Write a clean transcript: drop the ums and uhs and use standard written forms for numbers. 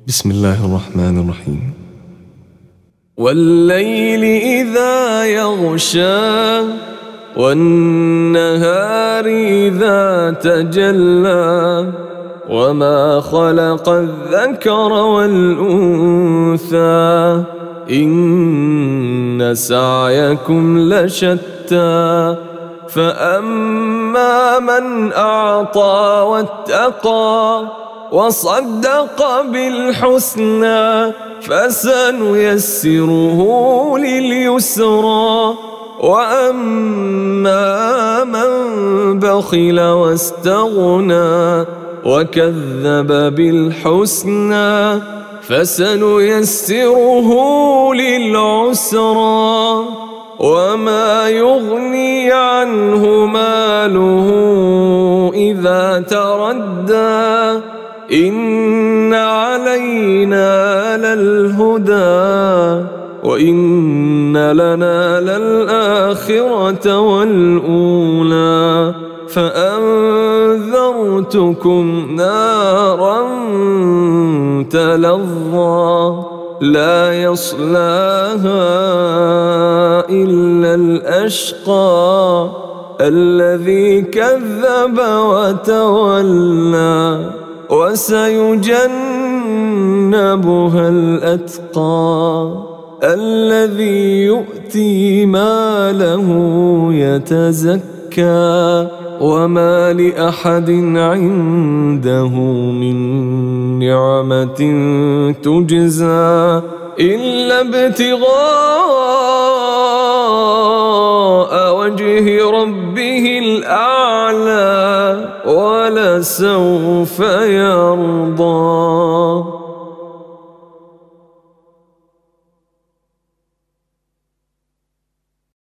بسم الله الرحمن الرحيم. والليل إذا يغشى والنهار إذا تجلى وما خلق الذكر والأنثى إن سعيكم لشتى فأما من أعطى واتقى وصدق بالحسنى فسنيسره لليسرى وأما من بخل واستغنى وكذب بالحسنى فسنيسره للعسرى وما يغني عنه ماله إذا تردى إن علينا للهدى وإن لنا للآخرة والأولى فأنذرتكم نارا تلظى لا يصلاها إلا الأشقى الذي كذب وتولى وسيجنبها الأتقى الذي يؤتي ماله يتزكى وما لأحد عنده من نعمة تجزى إلا ابتغاء وجه ربه الأعلى ولسوف يرضى.